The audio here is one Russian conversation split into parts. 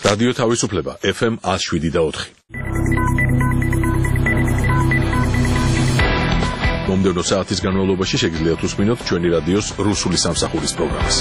რადიო თავისუფლება FM 107.4. მომდევნო საათის განმავლობაში შეგიძლიათ უსმინოთ ჩვენი რადიოს რუსული სამსახურის პროგრამას.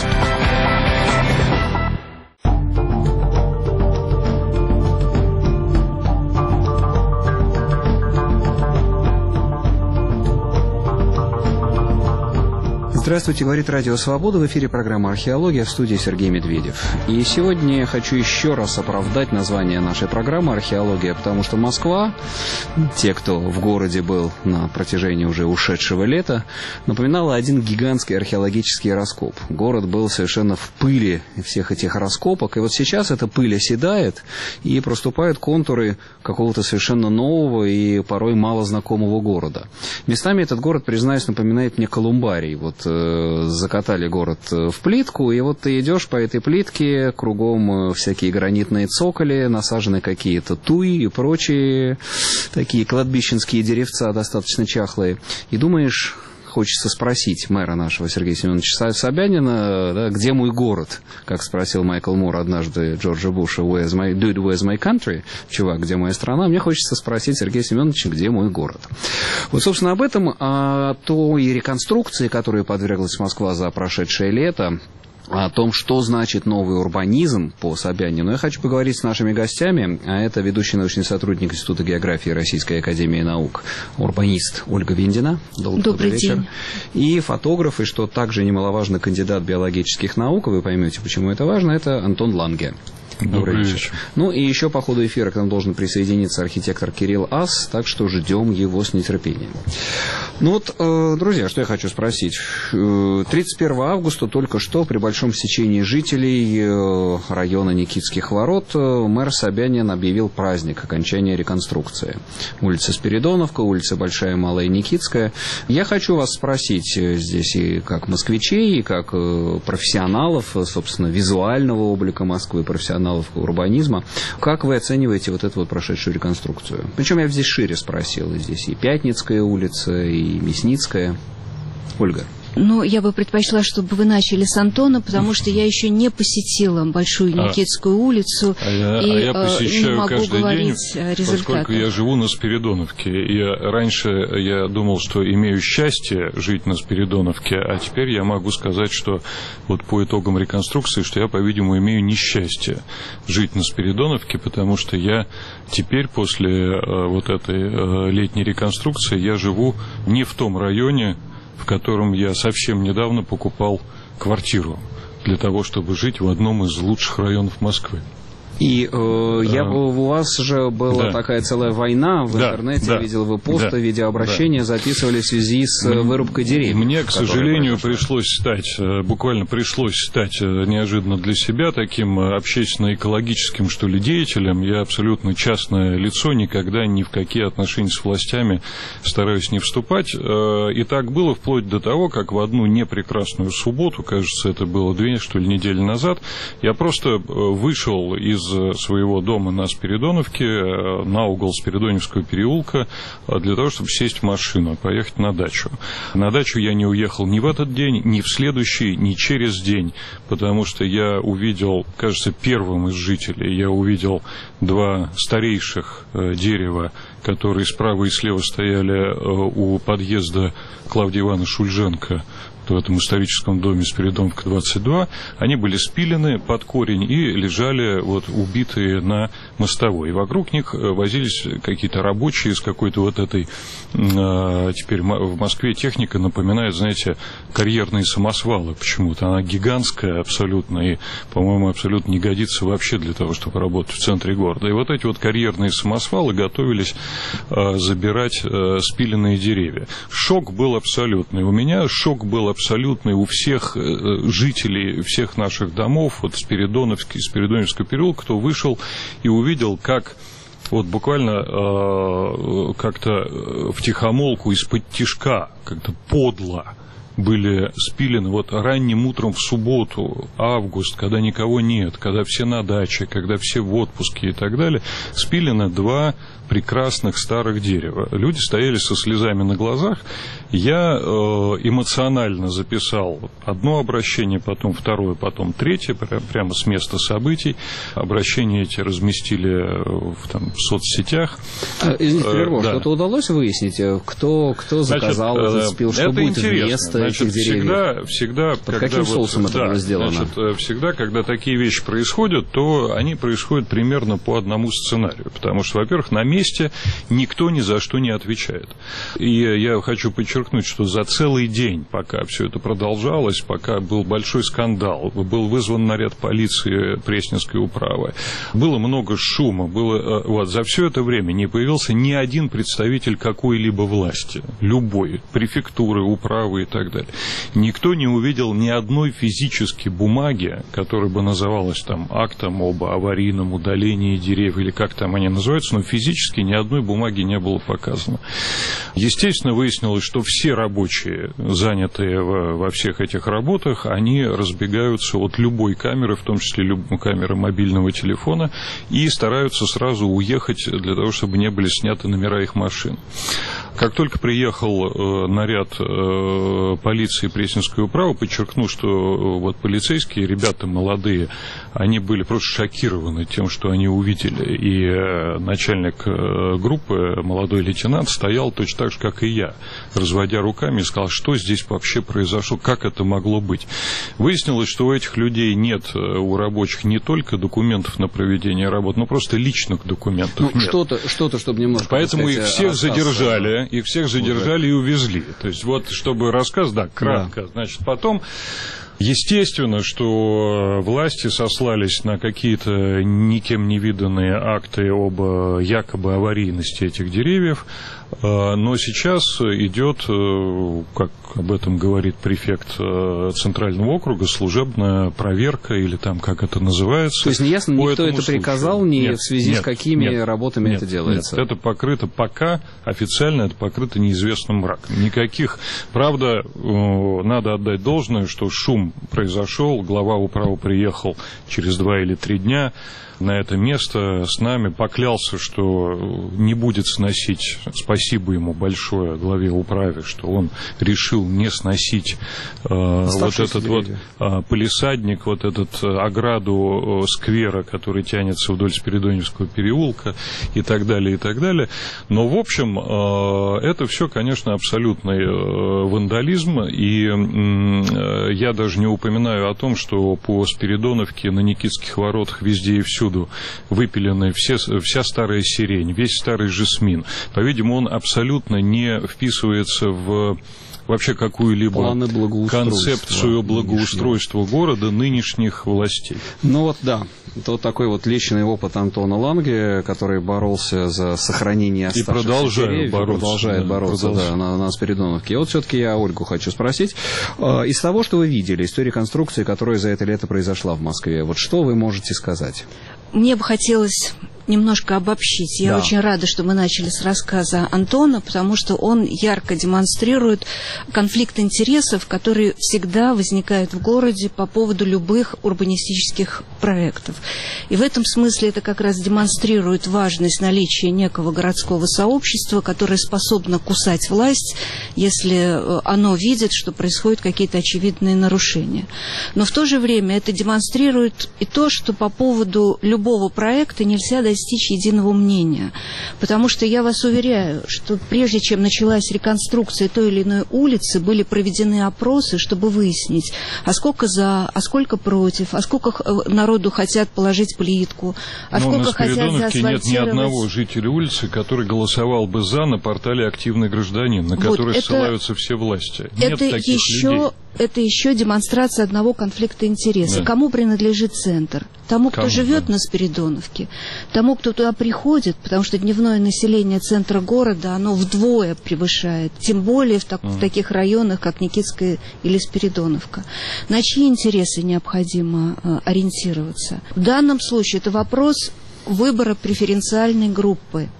Здравствуйте, говорит Радио Свобода, в эфире программа «Археология», в студии Сергей Медведев. И сегодня я хочу еще раз оправдать название нашей программы «Археология», потому что Москва, те, кто в городе был на протяжении уже ушедшего лета, напоминала один гигантский археологический раскоп. Город был совершенно в пыли всех этих раскопок, и вот сейчас эта пыль оседает, и проступают контуры какого-то совершенно нового и порой мало знакомого города. Местами этот город, признаюсь, напоминает мне Колумбарий. Вот закатали город в плитку, и вот ты идешь по этой плитке, кругом всякие гранитные цоколи, насажены какие-то туи и прочие такие кладбищенские деревца достаточно чахлые. И думаешь, хочется спросить мэра нашего Сергея Семеновича Собянина, да, где мой город? Как спросил Майкл Мур однажды Джорджа Буша, where's my country? Чувак, где моя страна? Мне хочется спросить Сергея Семеновича, где мой город? Вот, собственно, об этом, о той реконструкции, которой подверглась Москва за прошедшее лето, о том, что значит новый урбанизм по Собянину, я хочу поговорить с нашими гостями. А это ведущий научный сотрудник Института географии Российской академии наук, урбанист Ольга Виндина. Добрый вечер. День. И фотограф, и что также немаловажно, кандидат биологических наук, вы поймете, почему это важно, это Антон Ланге. Добрый вечер. Ну и еще по ходу эфира к нам должен присоединиться архитектор Кирилл Ас, так что ждем его с нетерпением. Ну вот, друзья, что я хочу спросить. 31 августа только что при большом стечении жителей района Никитских ворот мэр Собянин объявил праздник окончания реконструкции. Улица Спиридоновка, улица Большая и Малая Никитская. Я хочу вас спросить здесь и как москвичей, и как профессионалов, собственно, визуального облика Москвы, профессионалов урбанизма. Как вы оцениваете вот эту вот прошедшую реконструкцию? Причем я здесь шире спросил. Здесь и Пятницкая улица, и Мясницкая. Ольга. Ну, я бы предпочла, чтобы вы начали с Антона, потому что я еще не посетила Большую Никитскую улицу. Я посещаю не могу каждый день, поскольку я живу на Спиридоновке. Раньше я думал, что имею счастье жить на Спиридоновке, а теперь я могу сказать, что вот по итогам реконструкции, что я, по-видимому, имею несчастье жить на Спиридоновке, потому что я теперь после вот этой летней реконструкции я живу не в том районе, в котором я совсем недавно покупал квартиру для того, чтобы жить в одном из лучших районов Москвы. И у вас же была такая целая война в интернете, видел вы посты, видеообращения, записывали в связи с вырубкой деревьев. Мне, к сожалению, буквально пришлось стать неожиданно для себя таким общественно-экологическим, что ли, деятелем. Я абсолютно частное лицо, никогда ни в какие отношения с властями стараюсь не вступать. И так было вплоть до того, как в одну непрекрасную субботу, кажется, это было 2, что ли, недели назад, я просто вышел из своего дома на Спиридоновке, на угол Спиридоневского переулка, для того, чтобы сесть в машину и поехать на дачу. На дачу я не уехал ни в этот день, ни в следующий, ни через день, потому что я увидел, кажется, первым из жителей, я увидел 2 старейших дерева, которые справа и слева стояли у подъезда Клавдии Ивановны Шульженко в этом историческом доме Спиридоновка 22, они были спилены под корень и лежали вот убитые на мостовой. И вокруг них возились какие-то рабочие с какой-то вот этой, теперь в Москве техника напоминает, знаете, карьерные самосвалы почему-то. Она гигантская абсолютно и, по-моему, абсолютно не годится вообще для того, чтобы работать в центре города. И вот эти вот карьерные самосвалы готовились забирать спиленные деревья. Шок был абсолютный. У меня шок был абсолютный у всех жителей всех наших домов, вот Спиридоновского переулка, кто вышел и увидел, как вот буквально как-то втихомолку из-под тишка, как-то подло были спилены вот ранним утром в субботу, август, когда никого нет, когда все на даче, когда все в отпуске и так далее, спилены 2 прекрасных старых дерева. Люди стояли со слезами на глазах. Я эмоционально записал одно обращение, потом второе, потом третье, прямо с места событий. Обращения эти разместили в соцсетях. Извините, прерву, что-то удалось выяснить? Кто заказал этот спил? Что будет вместо этих деревьев? Всегда, под каким соусом это было сделано? Всегда, когда такие вещи происходят, то они происходят примерно по одному сценарию. Потому что, во-первых, на месте никто ни за что не отвечает. И я хочу подчеркнуть, что за целый день, пока все это продолжалось, пока был большой скандал, был вызван наряд полиции Пресненской управы, было много шума, за все это время не появился ни один представитель какой-либо власти, любой, префектуры, управы и так далее. Никто не увидел ни одной физической бумаги, которая бы называлась актом об аварийном удалении деревьев, или как там они называются, но физически ни одной бумаги не было показано. Естественно, выяснилось, что все рабочие, занятые во всех этих работах, они разбегаются от любой камеры, в том числе камеры мобильного телефона, и стараются сразу уехать для того, чтобы не были сняты номера их машин. Как только приехал наряд полиции Пресненской управы, подчеркну, что полицейские, ребята молодые, они были просто шокированы тем, что они увидели. И начальник группы, молодой лейтенант, стоял точно так же, как и я, разводя руками, и сказал, что здесь вообще произошло, как это могло быть. Выяснилось, что у этих людей нет, у рабочих, не только документов на проведение работ, но просто личных документов нет. Что-то, чтобы немножко... Поэтому их всех задержали. Их всех задержали и увезли. То есть, чтобы рассказ, кратко. Да. Значит, потом, естественно, что власти сослались на какие-то никем не виданные акты об якобы аварийности этих деревьев. Но сейчас идет, как об этом говорит префект Центрального округа, служебная проверка, или как это называется. То есть неясно, никто это приказал, в связи с какими работами это делается? Нет, это покрыто пока, официально это покрыто неизвестным мраком. Никаких, правда, надо отдать должное, что шум произошел, глава управы приехал через 2 или 3 дня на это место с нами, поклялся, что не будет сносить, спасибо ему большое, главе управы, что он решил не сносить палисадник, ограду сквера, который тянется вдоль Спиридоневского переулка и так далее, и так далее. Но, в общем, это все, конечно, абсолютный вандализм, и я даже не упоминаю о том, что по Спиридоновке на Никитских воротах везде и всюду выпилены вся старая сирень, весь старый жасмин. По-видимому, он абсолютно не вписывается в вообще какую-либо концепцию благоустройства города нынешних властей. Это такой личный опыт Антона Ланге, который боролся за сохранение оставшихся деревьев. Продолжает бороться на Спиридоновке. И все-таки я Ольгу хочу спросить. Из того, что вы видели, из той реконструкции, которая за это лето произошла в Москве, что вы можете сказать? Мне бы хотелось немножко обобщить. Я очень рада, что мы начали с рассказа Антона, потому что он ярко демонстрирует конфликт интересов, который всегда возникает в городе по поводу любых урбанистических проектов. И в этом смысле это как раз демонстрирует важность наличия некого городского сообщества, которое способно кусать власть, если оно видит, что происходят какие-то очевидные нарушения. Но в то же время это демонстрирует и то, что по поводу любого проекта нельзя достичь единого мнения. Потому что я вас уверяю, что прежде чем началась реконструкция той или иной улицы, были проведены опросы, чтобы выяснить, а сколько за, а сколько против, а сколько народу хотят положить плитку, а сколько хотят заасфальтировать. Нет ни одного жителя улицы, который голосовал бы за на портале «Активный гражданин», на который ссылаются все власти. Нет таких людей. Это еще демонстрация одного конфликта интересов. Да. Кому принадлежит центр? Тому, кто живет на Спиридоновке, тому, кто туда приходит, потому что дневное население центра города, оно вдвое превышает, тем более в таких районах, как Никитская или Спиридоновка. На чьи интересы необходимо ориентироваться? В данном случае это вопрос выбора преференциальной группы.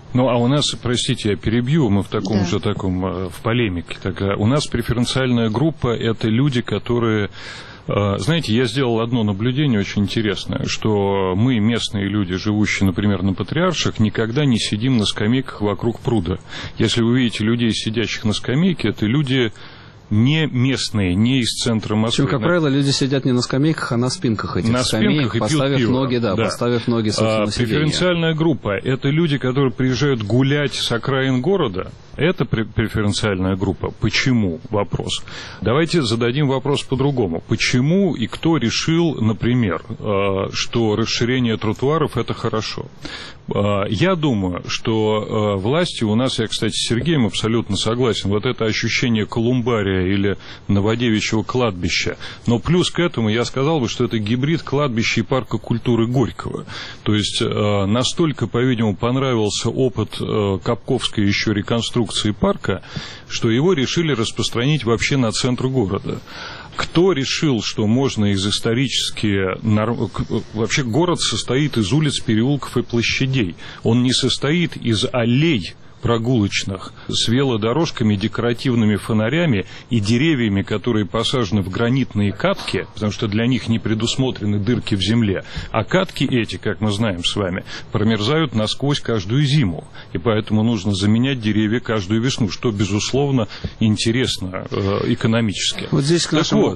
Ну, а у нас, простите, я перебью, мы в таком же в полемике. У нас преференциальная группа – это люди, которые... Знаете, я сделал одно наблюдение очень интересное, что мы, местные люди, живущие, например, на Патриарших, никогда не сидим на скамейках вокруг пруда. Если вы видите людей, сидящих на скамейке, это люди... не местные, не из центра Москвы. Причем, как правило, люди сидят не на скамейках, а на спинках этих скамеек, поставив ноги, поставив ноги, собственно, на сиденье. Преференциальная группа – это люди, которые приезжают гулять с окраин города. Это преференциальная группа. Почему? Вопрос. Давайте зададим вопрос по-другому. Почему и кто решил, например, что расширение тротуаров – это хорошо? Я думаю, что власти у нас, я, кстати, с Сергеем абсолютно согласен, вот это ощущение колумбария или Новодевичьего кладбища, но плюс к этому я сказал бы, что это гибрид кладбища и парка культуры Горького. То есть настолько, по-видимому, понравился опыт Капковской еще реконструкции парка, что его решили распространить вообще на центр города. Кто решил, что можно из исторически... Вообще город состоит из улиц, переулков и площадей. Он не состоит из аллей прогулочных с велодорожками, декоративными фонарями и деревьями, которые посажены в гранитные катки, потому что для них не предусмотрены дырки в земле. А катки эти, как мы знаем с вами, промерзают насквозь каждую зиму. И поэтому нужно заменять деревья каждую весну, что, безусловно, интересно экономически. Вот здесь к нашему...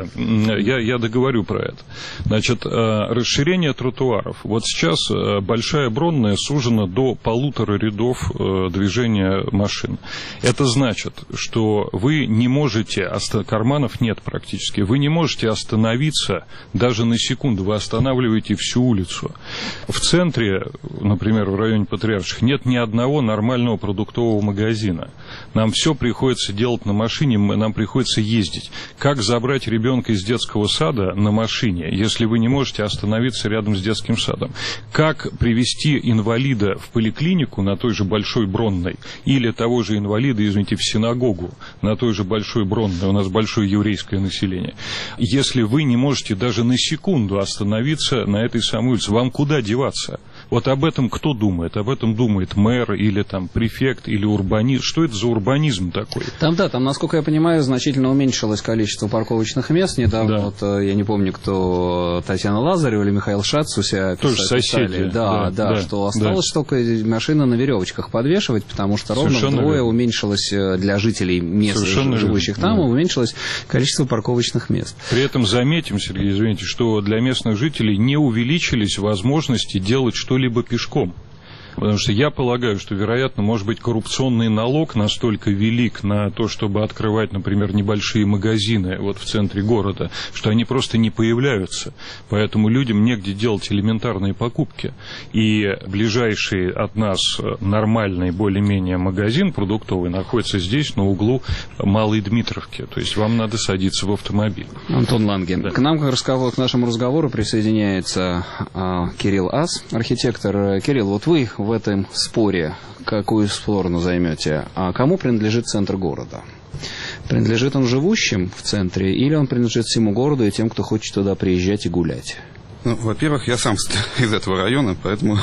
Я договорю про это. Значит, расширение тротуаров. Вот сейчас Большая Бронная сужена до 1,5 рядов движения машин. Это значит, что вы не можете, карманов нет практически, вы не можете остановиться даже на секунду, вы останавливаете всю улицу. В центре, например, в районе Патриарших, нет ни одного нормального продуктового магазина. Нам все приходится делать на машине, нам приходится ездить. Как забрать ребенка из детского сада на машине, если вы не можете остановиться рядом с детским садом? Как привезти инвалида в поликлинику на той же Большой Бронной или того же инвалида, извините, в синагогу на той же Большой Бронной, у нас большое еврейское население, если вы не можете даже на секунду остановиться на этой самой улице, вам куда деваться? Вот об этом кто думает? Об этом думает мэр или там префект или урбанист. Что это за урбанизм такой? Там, насколько я понимаю, значительно уменьшилось количество парковочных мест. Недавно, я не помню, кто, Татьяна Лазарева или Михаил Шац у себя тоже соседи. Что осталось только машины на веревочках подвешивать, потому что ровно вдвое уменьшилось для жителей мест, живущих там, уменьшилось количество парковочных мест. При этом заметим, Сергей, извините, что для местных жителей не увеличились возможности делать что-либо пешком. Потому что я полагаю, что, вероятно, может быть, коррупционный налог настолько велик на то, чтобы открывать, например, небольшие магазины вот в центре города, что они просто не появляются. Поэтому людям негде делать элементарные покупки. И ближайший от нас нормальный более-менее магазин продуктовый находится здесь, на углу Малой Дмитровки. То есть вам надо садиться в автомобиль. Антон Ланген. Да. К нашему разговору присоединяется Кирилл Ас, архитектор. Кирилл, вот вы в этом споре какую сторону займете? А кому принадлежит центр города? Принадлежит он живущим в центре или он принадлежит всему городу и тем, кто хочет туда приезжать и гулять? Ну, во-первых, я сам из этого района, поэтому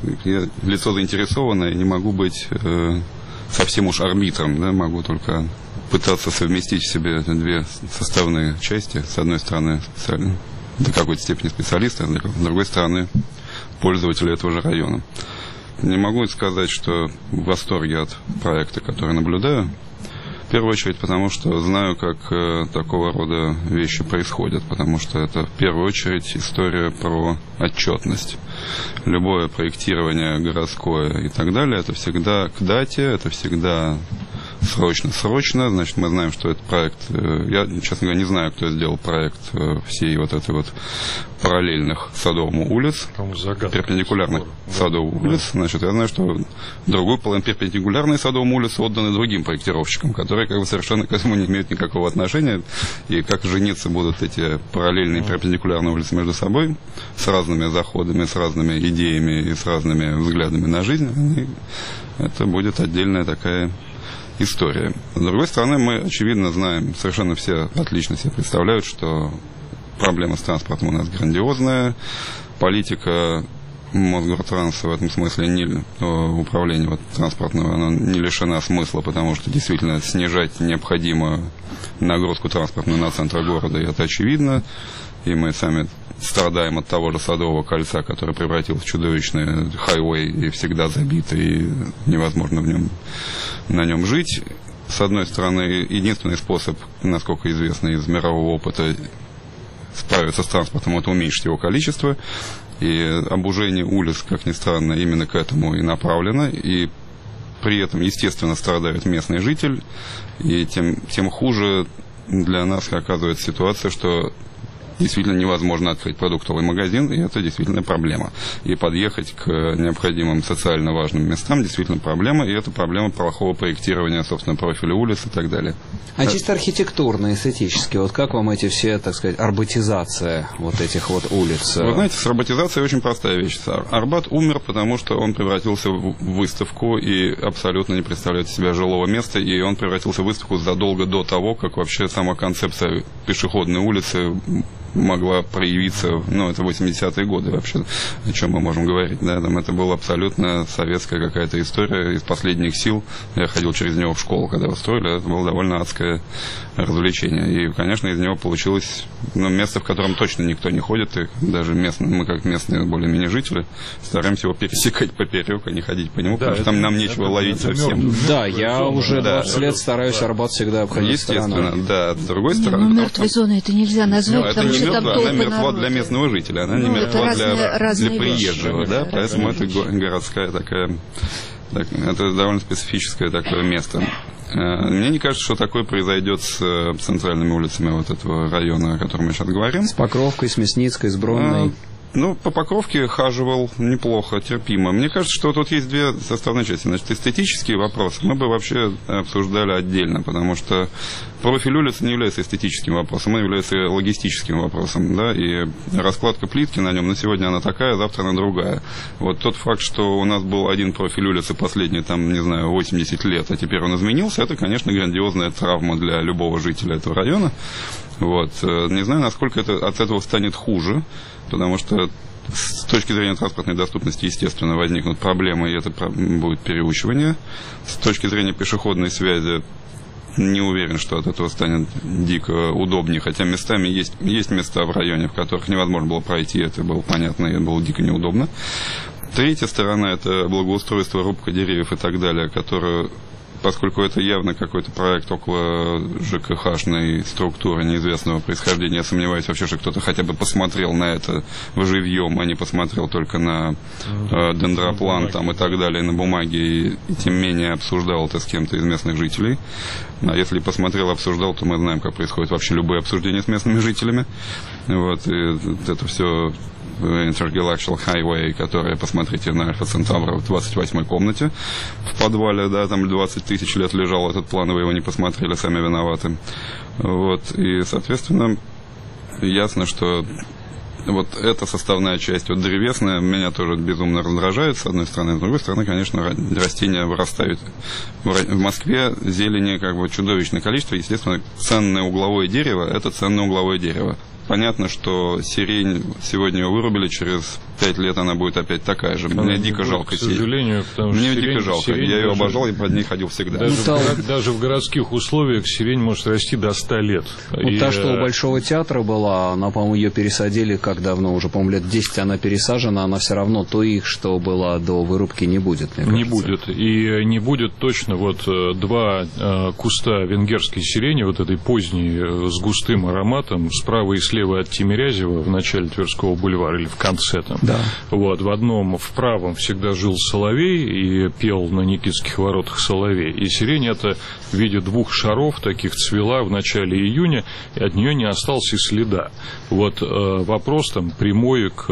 я лицо заинтересованное, не могу быть совсем уж арбитром, да, могу только пытаться совместить в себе две составные части. С одной стороны, до какой-то степени специалиста, а с другой стороны, пользователя этого же района. Не могу сказать, что в восторге от проекта, который наблюдаю. В первую очередь, потому что знаю, как такого рода вещи происходят. Потому что это в первую очередь история про отчетность. Любое проектирование городское и так далее, это всегда к дате, это всегда срочно. Значит, мы знаем, что этот проект... Я, честно говоря, не знаю, кто сделал проект всей вот этой вот параллельных Садовому улиц, перпендикулярных Садовым улиц. Значит, я знаю, что другую половину перпендикулярной Садовому улице отданы другим проектировщикам, которые как бы совершенно к этому не имеют никакого отношения. И как жениться будут эти параллельные перпендикулярные улицы между собой, с разными заходами, с разными идеями и с разными взглядами на жизнь, и это будет отдельная такая история. С другой стороны, мы, очевидно, знаем, совершенно все отлично себе представляют, что проблема с транспортом у нас грандиозная, политика Мосгортранс в этом смысле управление вот, транспортного, оно не лишено смысла, потому что действительно снижать необходимо нагрузку транспортную на центр города, и это очевидно. И мы сами страдаем от того же Садового кольца, который превратился в чудовищный хайвей и всегда забитый, и невозможно на нем жить. С одной стороны, единственный способ, насколько известно из мирового опыта, справиться с транспортом, это уменьшить его количество. И обужение улиц, как ни странно, именно к этому и направлено. И при этом, естественно, страдает местный житель. И тем хуже для нас оказывается ситуация, что действительно невозможно открыть продуктовый магазин, и это действительно проблема. И подъехать к необходимым социально важным местам действительно проблема, и это проблема плохого проектирования, собственно, профиля улиц и так далее. А чисто архитектурно, эстетически, вот как вам эти все, так сказать, арбатизация вот этих вот улиц? Вы знаете, с арбатизацией очень простая вещь. Арбат умер, потому что он превратился в выставку и абсолютно не представляет из себя жилого места, и он превратился в выставку задолго до того, как вообще сама концепция пешеходной улицы могла проявиться, это 80-е годы вообще, о чем мы можем говорить, да, там это была абсолютно советская какая-то история из последних сил. Я ходил через него в школу, когда его строили, это было довольно адское развлечение. И, конечно, из него получилось место, в котором точно никто не ходит, и даже мы, как местные более-менее жители, стараемся его пересекать поперек, а не ходить по нему, потому что там нам нечего ловить совсем. Да, я уже 20 лет стараюсь Арбат всегда обходить стороной. Естественно, да. С другой стороны... Но мертвой зоной это нельзя назвать, потому что там толпы она мертва народа. для местного жителя, она не мертва для приезжего, вещи, да, поэтому это городская такая, это довольно специфическое такое место. Мне не кажется, что такое произойдет с центральными улицами вот этого района, о котором мы сейчас говорим. С Покровкой, с Мясницкой, с Бронной. По Покровке хаживал неплохо, терпимо. Мне кажется, что тут есть две составные части. Значит, эстетические вопросы мы бы вообще обсуждали отдельно, потому что профиль улицы не является эстетическим вопросом, он является логистическим вопросом, да, и раскладка плитки на нем, на сегодня она такая, завтра она другая. Вот тот факт, что у нас был один профиль улицы последние, 80 лет, а теперь он изменился, это, конечно, грандиозная травма для любого жителя этого района. Вот. Не знаю, насколько от этого станет хуже, потому что с точки зрения транспортной доступности, естественно, возникнут проблемы, и это будет переучивание. С точки зрения пешеходной связи, не уверен, что от этого станет дико удобнее, хотя местами есть места в районе, в которых невозможно было пройти, это было понятно, и это было дико неудобно. Третья сторона – это благоустройство, рубка деревьев и так далее, которые... Поскольку это явно какой-то проект около ЖКХ-шной структуры неизвестного происхождения, я сомневаюсь вообще, что кто-то хотя бы посмотрел на это вживьем, а не посмотрел только на дендроплан там, и так далее, на бумаге, и тем менее обсуждал это с кем-то из местных жителей. А если посмотрел, обсуждал, то мы знаем, как происходит вообще любые обсуждения с местными жителями. Вот, и это все... Intergalactic Highway, которая, посмотрите, на Альфа Центавра в 28-й комнате в подвале, да, там 20 тысяч лет лежал этот план, вы его не посмотрели, сами виноваты. Вот, и, соответственно, ясно, что вот эта составная часть, вот древесная, меня тоже безумно раздражает, с одной стороны, с другой стороны, конечно, растения вырастают. В Москве зелени чудовищное количество, естественно, ценное угловое дерево, это ценное угловое дерево. Понятно, что сирень, сегодня ее вырубили, через 5 лет она будет опять такая же. Мне дико жалко сирень. К сожалению, потому что мне дико жалко. Я ее обожал и под ней ходил всегда. Даже в городских условиях сирень может расти до 100 лет. Вот та, что у Большого театра была, она, по-моему, ее пересадили, как давно, уже, по-моему, лет 10 она пересажена, она все равно той, что была до вырубки, не будет, мне кажется. Не будет. И не будет точно два куста венгерской сирени, вот этой поздней, с густым ароматом, справа и слева от Тимирязева в начале Тверского бульвара или в конце там. Да. Вот, в одном, в правом всегда жил соловей и пел на Никитских воротах соловей. И сирень это в виде двух шаров таких цвела в начале июня, и от нее не осталось и следа. Вот вопрос там прямой к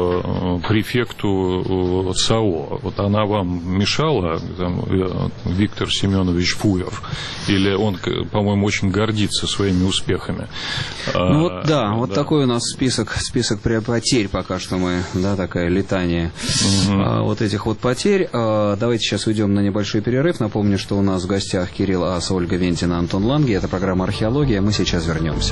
префекту ЦАО. Вот она вам мешала, там, Виктор Семенович Фуер? Или он, по-моему, очень гордится своими успехами? Вот такой у нас список потерь пока что мы, да, такое летание вот этих вот потерь. Давайте сейчас уйдем на небольшой перерыв. Напомню, что у нас в гостях Кирилл Ас, Ольга Вентина, Антон Ланге. Это программа «Археология». Мы сейчас вернемся.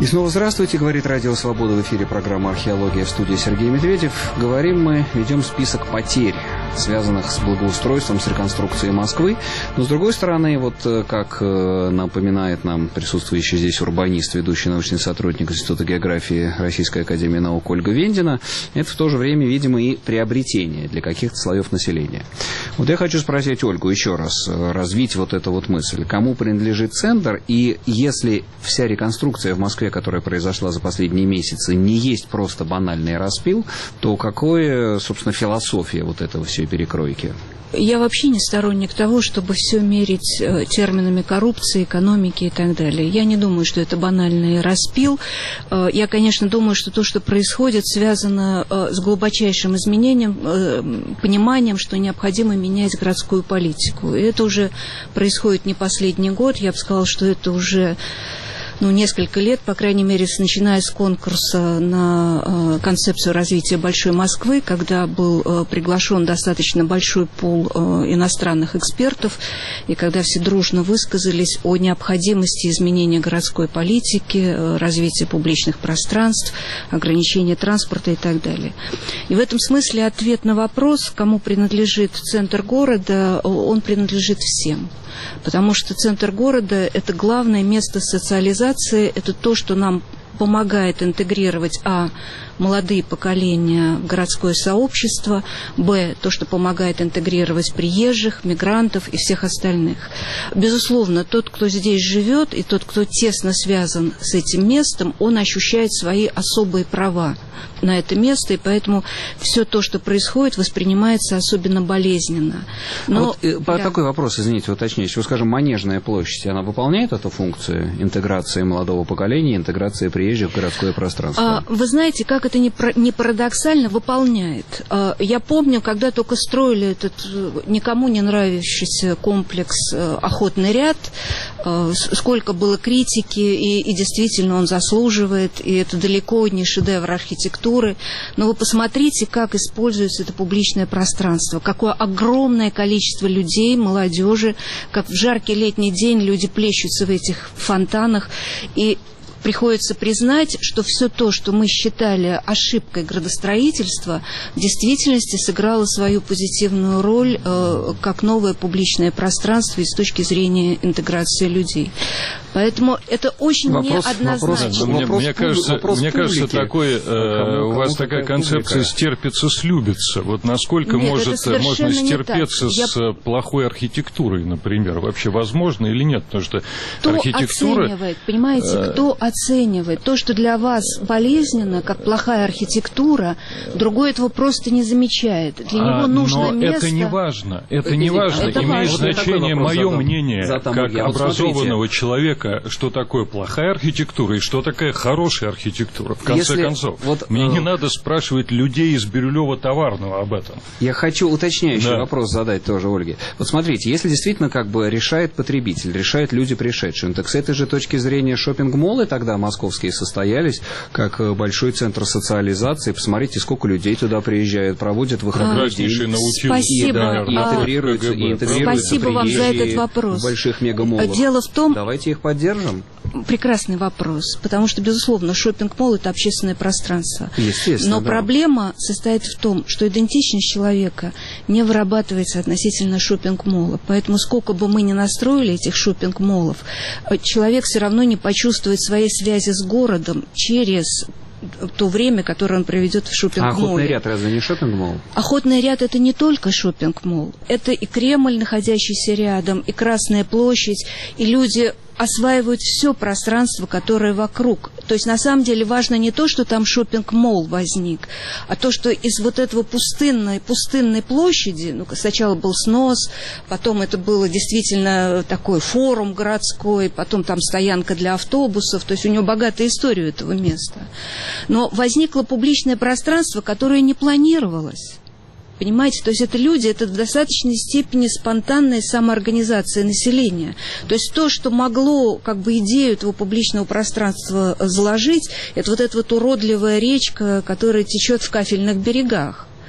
И снова здравствуйте, говорит Радио Свобода, в эфире программа «Археология», в студии Сергей Медведев. Говорим мы, ведем список потерь, связанных с благоустройством, с реконструкцией Москвы. Но, с другой стороны, вот как напоминает нам присутствующий здесь урбанист, ведущий научный сотрудник Института географии Российской академии наук Ольга Вендина, это в то же время, видимо, и приобретение для каких-то слоев населения. Вот я хочу спросить Ольгу еще раз, развить вот эту вот мысль. Кому принадлежит центр, и если вся реконструкция в Москве, которая произошла за последние месяцы, не есть просто банальный распил, то какая, собственно, философия вот этого всей перекройки? Я вообще не сторонник того, чтобы все мерить терминами коррупции, экономики и так далее. Я не думаю, что это банальный распил. Я, конечно, думаю, что то, что происходит, связано с глубочайшим изменением, пониманием, что необходимо менять городскую политику. И это уже происходит не последний год. Я бы сказала, что это уже несколько лет, по крайней мере, начиная с конкурса на концепцию развития Большой Москвы, когда был приглашен достаточно большой пул иностранных экспертов, и когда все дружно высказались о необходимости изменения городской политики, развития публичных пространств, ограничения транспорта и так далее. И в этом смысле ответ на вопрос, кому принадлежит центр города, он принадлежит всем. Потому что центр города – это главное место социализации, это то, что нам помогает интегрировать, молодые поколения в городское сообщество, то, что помогает интегрировать приезжих, мигрантов и всех остальных. Безусловно, тот, кто здесь живет, и тот, кто тесно связан с этим местом, он ощущает свои особые права на это место, и поэтому все то, что происходит, воспринимается особенно болезненно. Но такой вопрос, извините, уточняющий. Скажем, Манежная площадь, она выполняет эту функцию интеграции молодого поколения, интеграции приезжих в городское пространство? Вы знаете, как это не парадоксально, выполняет. Я помню, когда только строили этот никому не нравящийся комплекс «Охотный ряд», сколько было критики, и действительно он заслуживает, и это далеко не шедевр архитектуры. Но вы посмотрите, как используется это публичное пространство, какое огромное количество людей, молодежи, как в жаркий летний день люди плещутся в этих фонтанах, и приходится признать, что все то, что мы считали ошибкой градостроительства, в действительности сыграло свою позитивную роль как новое публичное пространство и с точки зрения интеграции людей. Поэтому это очень неоднозначно. Мне кажется, у вас такая концепция «стерпится, слюбится». Вот насколько можно стерпеться с плохой архитектурой, например? Вообще возможно или нет? Потому что архитектура... оценивает, понимаете, кто оценивает? То, что для вас болезненно, как плохая архитектура, другой этого просто не замечает. Для него нужно место... это не важно. Это не важно. Имеет значение мое мнение, как образованного человека, что такое плохая архитектура и что такая хорошая архитектура. В конце концов, мне не надо спрашивать людей из Бирюлева-Товарного об этом. Я хочу уточняющий вопрос задать тоже Ольге. Вот смотрите, если действительно решает потребитель, решают люди пришедшие, так с этой же точки зрения шоппинг-моллы тогда московские состоялись как большой центр социализации. Посмотрите, сколько людей туда приезжают, проводят выходные дни. Спасибо. И интегрируются Спасибо вам за этот вопрос. В больших мегамоллах. Дело в том... Давайте их поддержим. Прекрасный вопрос, потому что, безусловно, шоппинг-молл – это общественное пространство. Естественно, но проблема состоит в том, что идентичность человека не вырабатывается относительно шоппинг-молла. Поэтому сколько бы мы ни настроили этих шоппинг-моллов, человек все равно не почувствует своей связи с городом через то время, которое он проведет в шоппинг-молле. А Охотный ряд разве не шоппинг-молл? Охотный ряд – это не только шоппинг-молл. Это и Кремль, находящийся рядом, и Красная площадь, и люди осваивают все пространство, которое вокруг. То есть, на самом деле, важно не то, что там шоппинг-молл возник, а то, что из вот этого пустынной площади, сначала был снос, потом это было действительно такой форум городской, потом там стоянка для автобусов, то есть у него богатая история этого места. Но возникло публичное пространство, которое не планировалось. Понимаете, то есть это люди, это в достаточной степени спонтанная самоорганизация населения. То есть то, что могло идею этого публичного пространства заложить, это вот эта вот уродливая речка, которая течет в кафельных берегах.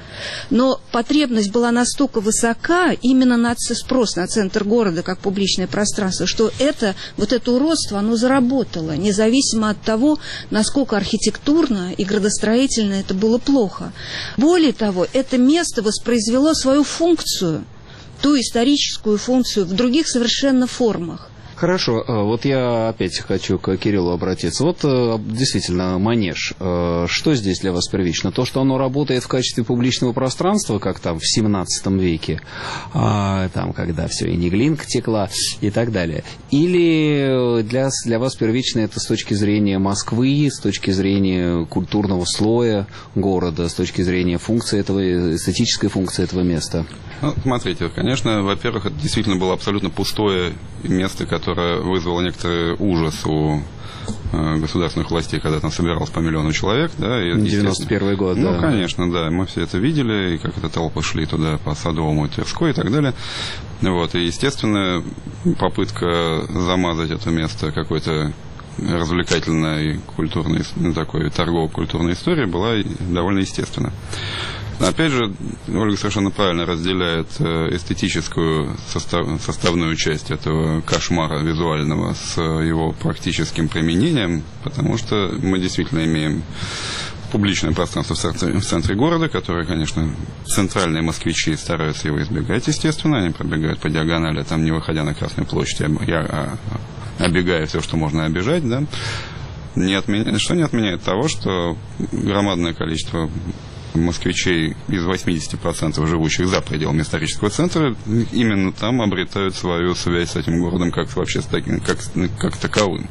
Но потребность была настолько высока именно на спрос на центр города как публичное пространство, что вот это уродство, оно заработало, независимо от того, насколько архитектурно и градостроительно это было плохо. Более того, это место воспроизвело свою функцию, ту историческую функцию в других совершенно формах. Хорошо, вот я опять хочу к Кириллу обратиться. Вот действительно, Манеж, что здесь для вас первично? То, что оно работает в качестве публичного пространства, как там в 17 веке, там, когда все, и Неглинка текла и так далее. Или для вас первично это с точки зрения Москвы, с точки зрения культурного слоя города, с точки зрения функции этого, эстетической функции этого места? Ну, смотрите, конечно, во-первых, это действительно было абсолютно пустое место, которое вызвало некоторый ужас у государственных властей, когда там собиралось по миллиону человек. Да, 91 год, да. Ну, конечно, да, мы все это видели, и как это толпы шли туда по Садовому и Тверской и так далее. Вот, и, естественно, попытка замазать это место какой-то развлекательной, культурной, такой торгово-культурной историей была довольно естественна. Опять же, Ольга совершенно правильно разделяет эстетическую составную часть этого кошмара визуального с его практическим применением, потому что мы действительно имеем публичное пространство в центре города, которое, конечно, центральные москвичи стараются его избегать, естественно, они пробегают по диагонали, там не выходя на Красную площадь, оббегая все, что можно оббежать, да. Что не отменяет того, что громадное количество москвичей из 80% живущих за пределами исторического центра именно там обретают свою связь с этим городом как вообще как таковым.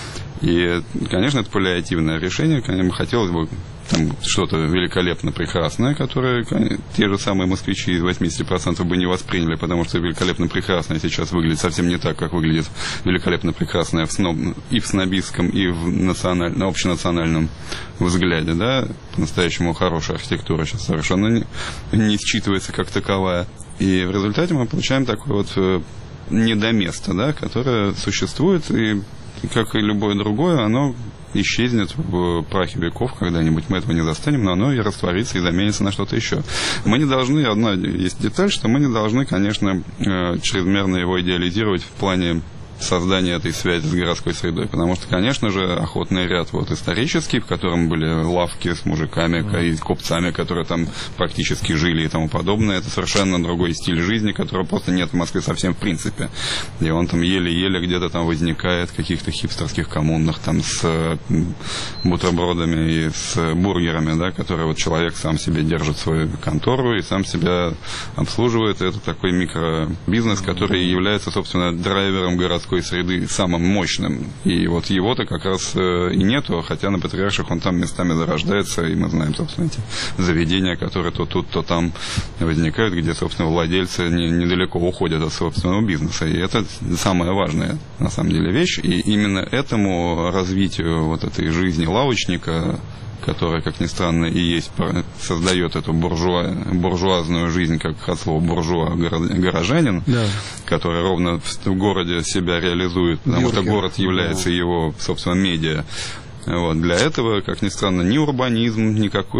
И, конечно, это паллиативное решение. Конечно, хотелось бы там что-то великолепно прекрасное, которое те же самые москвичи из 80% бы не восприняли, потому что великолепно прекрасное сейчас выглядит совсем не так, как выглядит великолепно прекрасное и в снобистском, и в общенациональном взгляде. Да? По-настоящему хорошая архитектура сейчас совершенно не считывается как таковая. И в результате мы получаем такое вот недоместо, да, которое существует, и как и любое другое, оно исчезнет в прахе веков когда-нибудь, мы этого не застанем, но оно и растворится, и заменится на что-то еще. Мы не должны, одна есть деталь, что мы не должны, конечно, чрезмерно его идеализировать в плане создания этой связи с городской средой, потому что, конечно же, охотный ряд вот исторический, в котором были лавки с мужиками и купцами, которые там практически жили и тому подобное, это совершенно другой стиль жизни, которого просто нет в Москве совсем в принципе. И он там еле-еле где-то там возникает в каких-то хипстерских коммунах там с бутербродами и с бургерами, да, которые вот человек сам себе держит свою контору и сам себя обслуживает. Это такой микробизнес, который является, собственно, драйвером городской среды самым мощным. И вот его-то как раз и нету, хотя на Патриарших он там местами зарождается, и мы знаем, собственно, эти заведения, которые то тут, то там возникают, где, собственно, владельцы недалеко уходят от собственного бизнеса. И это самая важная, на самом деле, вещь. И именно этому развитию вот этой жизни лавочника, которая, как ни странно, и есть, создает эту буржуазную жизнь, как от слова буржуа, горожанин, да, который ровно в городе себя реализует, потому что город является его, собственно, медиа. Вот. Для этого, как ни странно, ни урбанизм,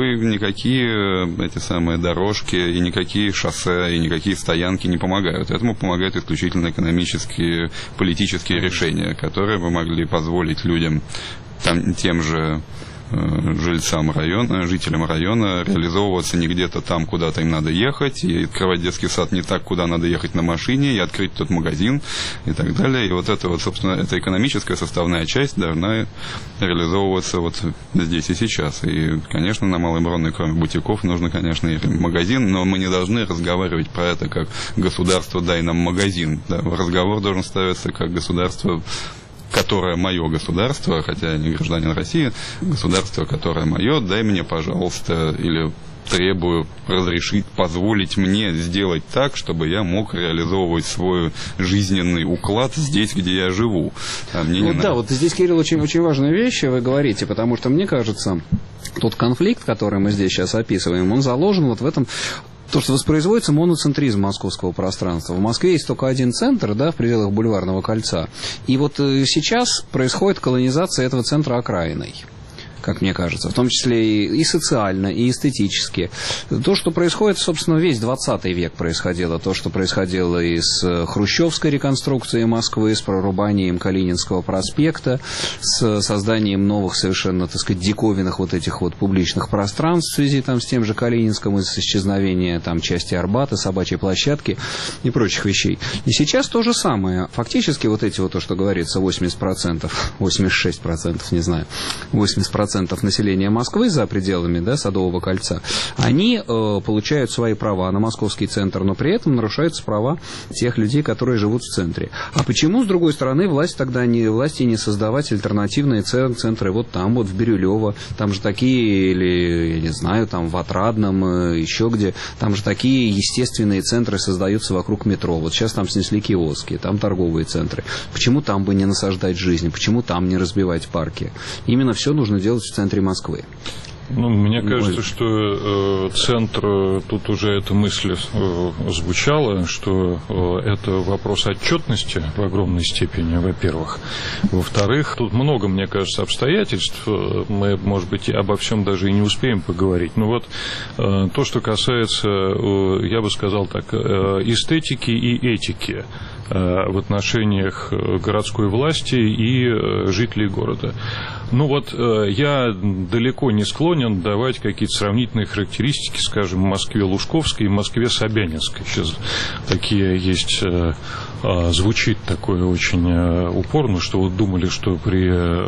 никакие эти самые дорожки, и никакие шоссе, и никакие стоянки не помогают. Этому помогают исключительно экономические, политические решения, которые бы могли позволить людям, тем же жильцам района, жителям района реализовываться не где-то там, куда-то им надо ехать, и открывать детский сад не так, куда надо ехать на машине, и открыть тот магазин и так далее. И вот это вот, собственно, эта экономическая составная часть должна реализовываться вот здесь и сейчас. И, конечно, на Малой Бронной, кроме бутиков, нужно, конечно, и магазин, но мы не должны разговаривать про это как государство «дай нам магазин». Да? Разговор должен ставиться как государство, которое мое государство, хотя я не гражданин России, государство, которое мое, дай мне, пожалуйста, или требую разрешить, позволить мне сделать так, чтобы я мог реализовывать свой жизненный уклад здесь, где я живу. А мне не надо. Да, вот здесь, Кирилл, очень, очень важная вещь вы говорите, потому что, мне кажется, тот конфликт, который мы здесь сейчас описываем, он заложен вот в этом. То, что воспроизводится моноцентризм московского пространства. В Москве есть только один центр, да, в пределах Бульварного кольца. И вот сейчас происходит колонизация этого центра окраиной. как мне кажется, в том числе и социально, и эстетически. То, что происходит, собственно, весь 20 век происходило, то, что происходило и с хрущевской реконструкцией Москвы, с прорубанием Калининского проспекта, с созданием новых совершенно, так сказать, диковинных вот этих вот публичных пространств в связи там с тем же Калининским, с исчезновением там части Арбата, Собачьей площадки и прочих вещей. И сейчас то же самое. Фактически вот эти вот, то, что говорится, 80%, 86%, не знаю, 80% населения Москвы за пределами, да, Садового кольца, они получают свои права на московский центр, но при этом нарушаются права тех людей, которые живут в центре. А почему, с другой стороны, власти не создавать альтернативные центры вот там, вот в Бирюлево, там же такие, или, я не знаю, там в Отрадном, еще где, там же такие естественные центры создаются вокруг метро. Вот сейчас там снесли киоски, там торговые центры. Почему там бы не насаждать жизнь? Почему там не разбивать парки? Именно все нужно делать в центре Москвы. Ну, мне кажется, что центр, тут уже эта мысль звучала, что это вопрос отчетности в огромной степени, во-первых. Во-вторых, тут много, мне кажется, обстоятельств. Мы, может быть, обо всем даже и не успеем поговорить. Но вот то, что касается, я бы сказал так, эстетики и этики в отношениях городской власти и жителей города. Ну вот я далеко не склонен давать какие-то сравнительные характеристики, скажем, Москве Лужковской и Москве Собянинской. Сейчас такие есть, звучит такое очень упорно, что вот думали, что при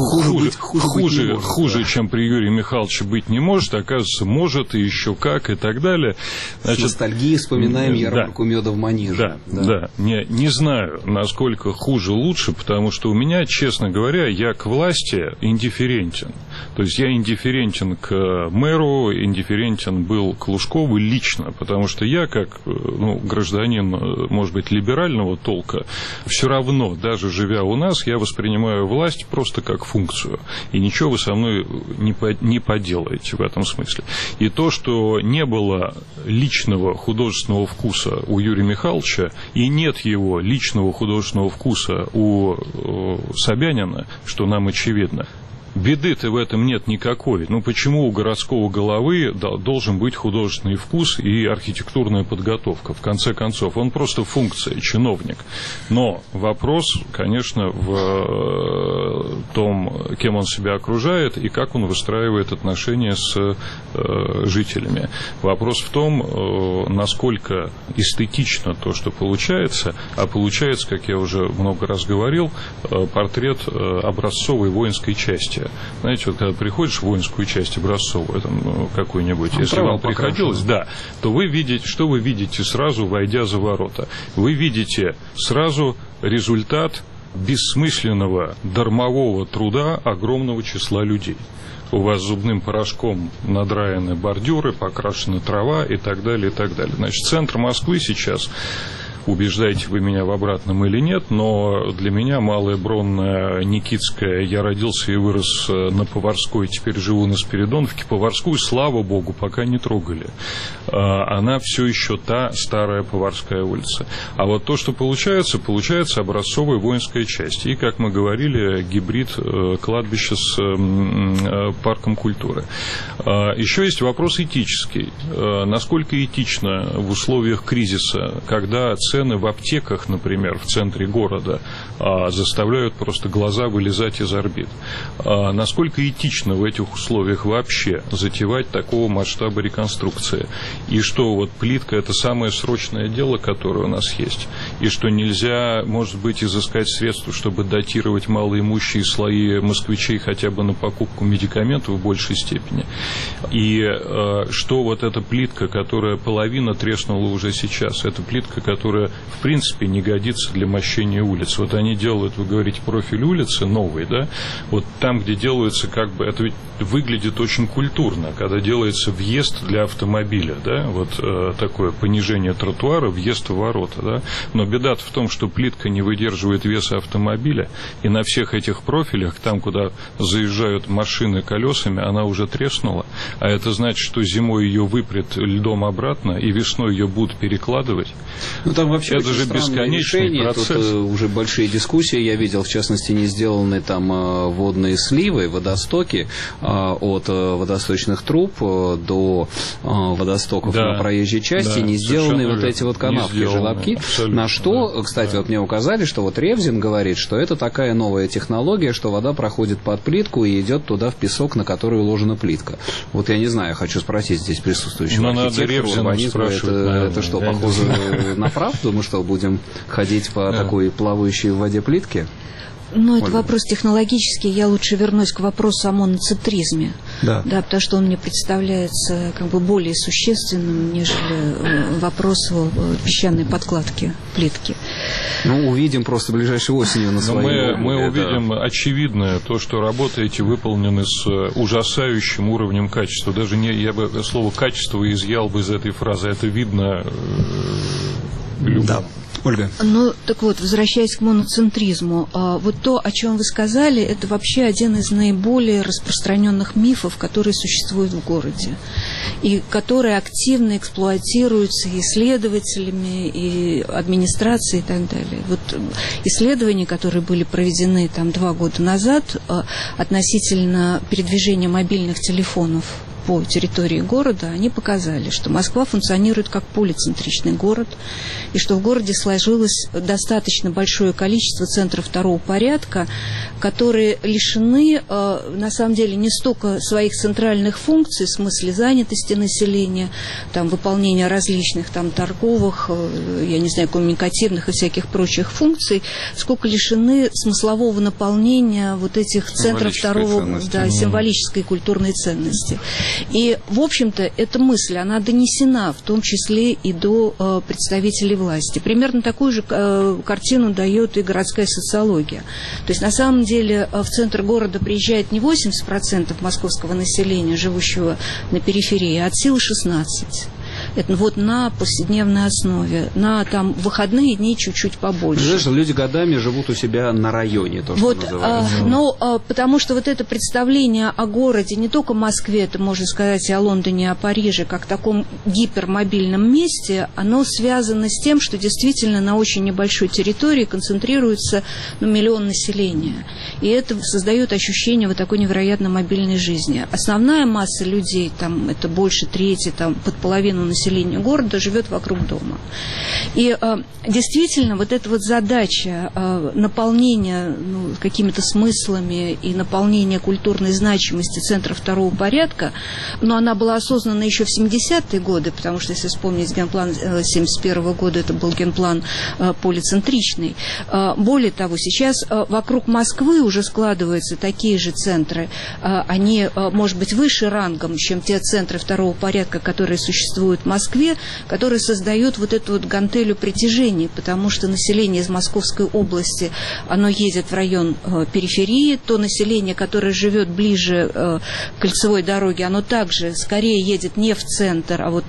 хуже, чем при Юрии Михайловиче быть не может, оказывается, может, и еще как, и так далее. Значит, с ностальгией вспоминаем ярмарку меда в Манеже. Да. Не знаю, насколько хуже, лучше, потому что у меня, честно говоря, я к власти индифферентен. То есть я индифферентен к мэру, индифферентен был к Лужкову лично, потому что я, как гражданин, может быть, либерального толка, все равно, даже живя у нас, я воспринимаю власть просто как функцию. И ничего вы со мной не поделаете в этом смысле. И то, что не было личного художественного вкуса у Юрия Михайловича, и нет его личного художественного вкуса у Собянина, что нам очевидно. Беды-то в этом нет никакой. Ну, почему у городского головы должен быть художественный вкус и архитектурная подготовка? В конце концов, он просто функция, чиновник. Но вопрос, конечно, в том, кем он себя окружает и как он выстраивает отношения с жителями. Вопрос в том, насколько эстетично то, что получается, а получается, как я уже много раз говорил, портрет образцовой воинской части. Знаете, вот когда приходишь в воинскую часть образцовую, там, какую-нибудь, если вам приходилось, то вы видите, что вы видите сразу, войдя за ворота? Вы видите сразу результат бессмысленного дармового труда огромного числа людей. У вас зубным порошком надраены бордюры, покрашена трава и так далее, и так далее. Значит, центр Москвы сейчас, убеждаете вы меня в обратном или нет, но для меня Малая Бронная, Никитская, я родился и вырос на Поварской, теперь живу на Спиридоновке. Поварскую, слава богу, пока не трогали. Она все еще та старая Поварская улица. А вот то, что получается образцовая воинская часть. И, как мы говорили, гибрид кладбища с парком культуры. Еще есть вопрос этический. Насколько этично в условиях кризиса, когда цены в аптеках, например, в центре города заставляют просто глаза вылезать из орбит. Насколько этично в этих условиях вообще затевать такого масштаба реконструкции? И что вот плитка – это самое срочное дело, которое у нас есть? И что нельзя, может быть, изыскать средства, чтобы датировать малоимущие слои москвичей хотя бы на покупку медикаментов в большей степени? И что вот эта плитка, которая половина треснула уже сейчас, это плитка, которая в принципе не годится для мощения улиц. Вот они делают, вы говорите, профиль улицы новый, да? Вот там, где делается как бы, это ведь выглядит очень культурно, когда делается въезд для автомобиля, да? Вот такое понижение тротуара, въезд в ворота, да? Но беда-то в том, что плитка не выдерживает веса автомобиля, и на всех этих профилях, там, куда заезжают машины колесами, она уже треснула, а это значит, что зимой ее выпрет льдом обратно, и весной ее будут перекладывать. Ну, там там вообще это же бесконечный решения. процесс. Тут уже большие дискуссии. Я видел, в частности, не сделаны там водные сливы, водостоки от водосточных труб до водостоков на проезжей части, не сделаны вот эти вот канавки, желобки. На что, кстати, вот мне указали, что вот Ревзин говорит, что это такая новая технология, что вода проходит под плитку и идет туда в песок, на который уложена плитка. Вот я не знаю, хочу спросить здесь присутствующего архитектора, урбанизма, это что, похоже на правду? Мы что, будем ходить по такой плавающей в воде плитке? Ну, это вопрос технологический. Я лучше вернусь к вопросу о моноцентризме. Да, потому что он мне представляется как бы более существенным, нежели вопрос о песчаной подкладке плитки. Ну, увидим просто ближайшей осенью на своей. Мы увидим очевидное, то, что работы эти выполнены с ужасающим уровнем качества. Даже я бы слово «качество» изъял бы из этой фразы. Это видно. Да. Ольга. Ну, так вот, возвращаясь к моноцентризму, вот то, о чем вы сказали, это вообще один из наиболее распространенных мифов, которые существуют в городе, и которые активно эксплуатируются исследователями, и администрацией, и так далее. Вот исследования, которые были проведены там 2 года назад относительно передвижения мобильных телефонов по территории города, они показали, что Москва функционирует как полицентричный город, и что в городе сложилось достаточно большое количество центров второго порядка, которые лишены, на самом деле, не столько своих центральных функций, в смысле занятости населения, там, выполнения различных там, торговых, я не знаю, коммуникативных и всяких прочих функций, сколько лишены смыслового наполнения вот этих центров второго, символической и культурной ценности. И, в общем-то, эта мысль, она донесена, в том числе и до представителей власти. Примерно такую же картину дает и городская социология. То есть, на самом деле, в центр города приезжает не 80% московского населения, живущего на периферии, а от силы 16%. Это вот на повседневной основе. На там выходные дни чуть-чуть побольше. Знаешь, люди годами живут у себя на районе, то, что вот, называется. Потому что вот это представление о городе, не только Москве, это можно сказать и о Лондоне, и о Париже, как таком гипермобильном месте, оно связано с тем, что действительно на очень небольшой территории концентрируется миллион населения. И это создает ощущение вот такой невероятно мобильной жизни. Основная масса людей, там, это больше трети, там, под половину населения города живет вокруг дома. И действительно, вот эта вот задача наполнения какими-то смыслами и наполнения культурной значимости центров второго порядка, но она была осознана еще в 70-е годы, потому что, если вспомнить генплан 71 года, это был генплан полицентричный. Более того, сейчас вокруг Москвы уже складываются такие же центры. Они, может быть, выше рангом, чем те центры второго порядка, которые существуют в Москве, которые создают вот эту вот гантелю притяжения, потому что население из Московской области, оно едет в район периферии, то население, которое живет ближе к кольцевой дороге, оно также скорее едет не в центр, а вот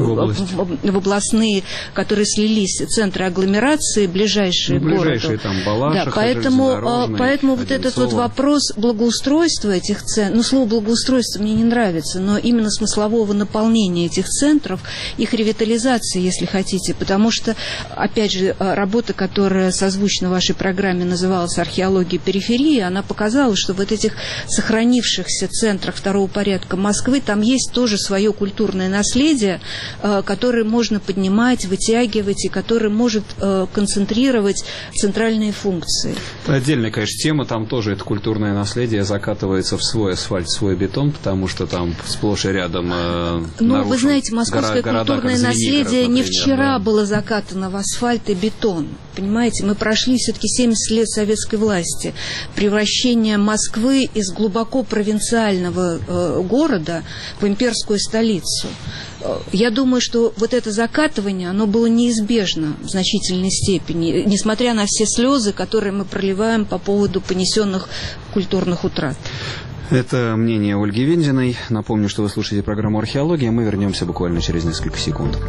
в областные, которые слились, центры агломерации, ближайшие к городу. Ближайшие там Балашиха, да, поэтому вот этот вот вопрос благоустройства этих центров, слово благоустройство мне не нравится, но именно смыслового наполнения этих центров, их ревитализации, если хотите, потому что, опять же, работа, которая созвучна вашей программе, называлась «Археология периферии», она показала, что вот этих сохранившихся центрах второго порядка Москвы, там есть тоже свое культурное наследие, которое можно поднимать, вытягивать, и которое может концентрировать центральные функции. Отдельная, конечно, тема, там тоже это культурное наследие закатывается в свой асфальт, в свой бетон, потому что там сплошь и рядом вы знаете, московское культурное наследие не вчера было закатано в асфальт и бетон. Понимаете, мы прошли все-таки 70 лет советской власти. Превращение Москвы из глубоко провинциального города в имперскую столицу. Я думаю, что вот это закатывание, оно было неизбежно в значительной степени, несмотря на все слезы, которые мы проливаем по поводу понесенных культурных утрат. Это мнение Ольги Вензиной. Напомню, что вы слушаете программу «Археология». Мы вернемся буквально через несколько секунд.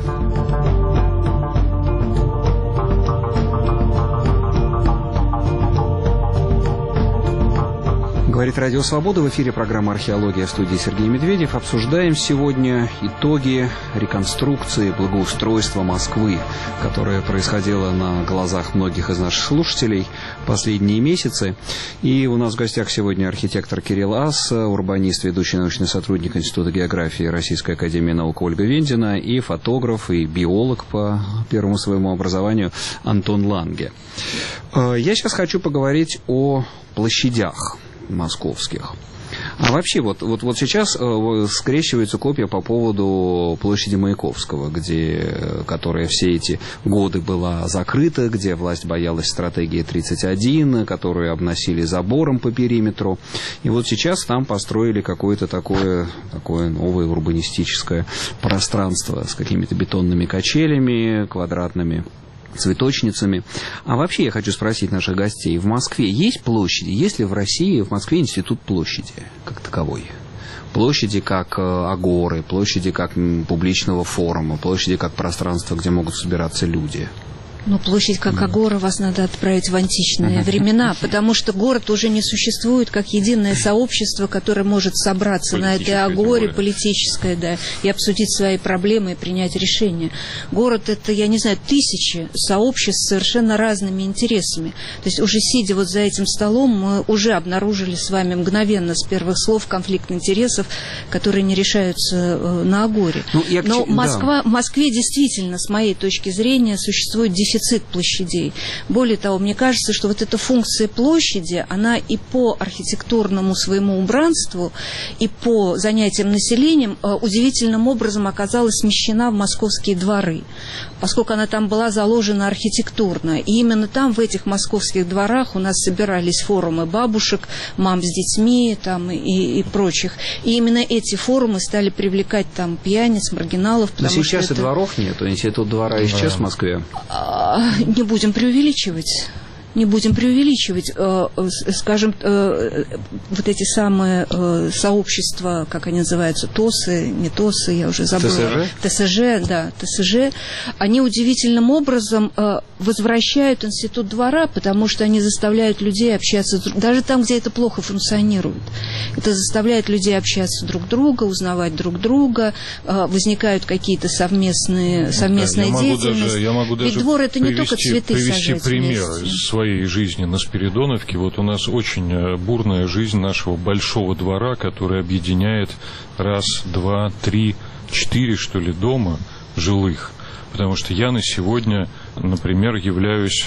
Говорит Радио Свобода, в эфире программа «Археология», в студии Сергей Медведев. Обсуждаем сегодня итоги реконструкции, благоустройства Москвы, которое происходило на глазах многих из наших слушателей последние месяцы. И у нас в гостях сегодня архитектор Кирилл Ас, урбанист, ведущий научный сотрудник Института географии Российской академии наук Ольга Вендина и фотограф и биолог по первому своему образованию Антон Ланге. Я сейчас хочу поговорить о площадях московских. А вообще, вот сейчас скрещивается копья по поводу площади Маяковского, которая все эти годы была закрыта, где власть боялась стратегии 31, которую обносили забором по периметру. И вот сейчас там построили какое-то такое новое урбанистическое пространство с какими-то бетонными качелями, квадратными цветочницами. А вообще я хочу спросить наших гостей, в Москве есть площади? Есть ли в России, в Москве институт площади как таковой? Площади как агоры, площади как публичного форума, площади как пространство, где могут собираться люди? Ну, площадь как агора вас надо отправить в античные времена, потому что город уже не существует как единое сообщество, которое может собраться на этой агоре, политическое, да, и обсудить свои проблемы и принять решения. Город — это, я не знаю, тысячи сообществ с совершенно разными интересами. То есть уже сидя вот за этим столом, мы уже обнаружили с вами мгновенно с первых слов конфликт интересов, которые не решаются на агоре. Но в Москве действительно, с моей точки зрения, существует дефицит площадей. Более того, мне кажется, что вот эта функция площади, она и по архитектурному своему убранству, и по занятиям населением удивительным образом оказалась смещена в московские дворы, поскольку она там была заложена архитектурно. И именно там, в этих московских дворах, у нас собирались форумы бабушек, мам с детьми там, и прочих. И именно эти форумы стали привлекать там пьяниц, маргиналов. Но сейчас и дворов нет, институт двора исчез в Москве. Не будем преувеличивать. Не будем преувеличивать, скажем, вот эти самые сообщества, как они называются, ТОСы, не ТОСы, я уже забыла. ТСЖ, они удивительным образом возвращают институт двора, потому что они заставляют людей общаться, даже там, где это плохо функционирует. Это заставляет людей общаться друг с другом, узнавать друг друга, возникают какие-то совместные деятельности. Я могу даже Ведь двор — это не только цветы сажать. Привести пример из своей жизни на Спиридоновке. Вот у нас очень бурная жизнь нашего большого двора, который объединяет 1, 2, 3, 4, что ли, дома жилых. Потому что я на сегодня, например, являюсь